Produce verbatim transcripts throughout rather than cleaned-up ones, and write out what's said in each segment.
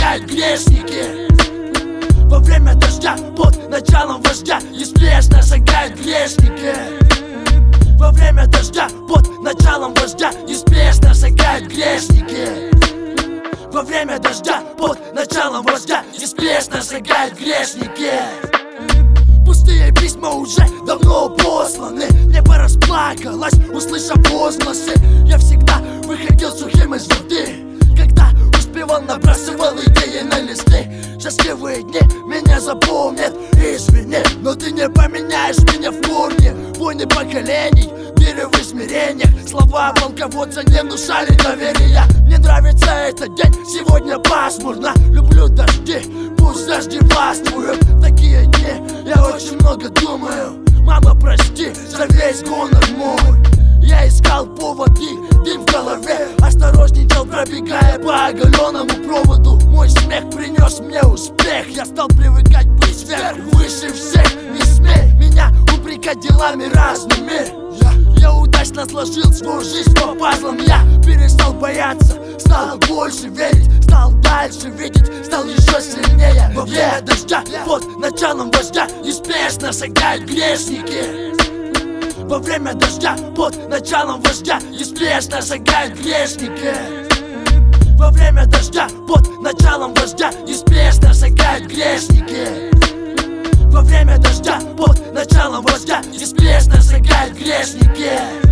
сжигают грешники. Во время дождя под началом вождя неспешно шагают грешники. Во время дождя под началом вождя неспешно шагают грешники. Во время дождя под началом вождя неспешно шагают грешники. Пустые письма уже давно посланы, небо расплакалось, услышав возгласы. Я всегда выходил сухим из воды, когда успевал, набрасывал идеи на листы. Счастливые дни меня запомнят, извини, но ты не поменяешь меня в корне. Войны поколений, миры в измерениях, слова полководца не внушали доверия. Мне нравится этот день, сегодня пасмурно. Люблю дожди, пусть дожди властвуют. В такие дни я очень много думаю. Мама, прости за весь гонор мой. Я искал повод и дым в голове, осторожничал, пробегая по оголенному проводу. Мой смех принес мне успех, я стал привыкать быть сверх, выше всех. Не смей меня упрекать делами разными. Я, я удачно сложил свою жизнь по пазлам. Я перестал бояться, стал больше верить, стал дальше видеть, стал еще сильнее. Во время дождя под началом вождя неспешно шагают грешники. Во время дождя под началом вождя неспешно шагают грешники. Во время дождя под началом вождя неспешно шагают грешники. Во время дождя под началом вождя неспешно шагают грешники.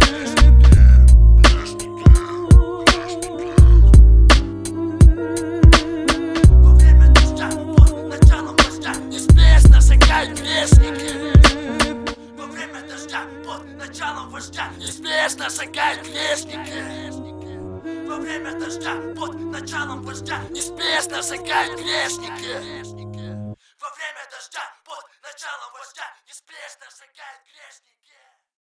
Во время дождя под началом вождя неспешно шагают грешники. Во время дождя под началом вождя неспешно шагают грешники. Во время дождя под началом вождя неспешно шагают грешники. Во время дождя под началом вождя неспешно шагают грешники.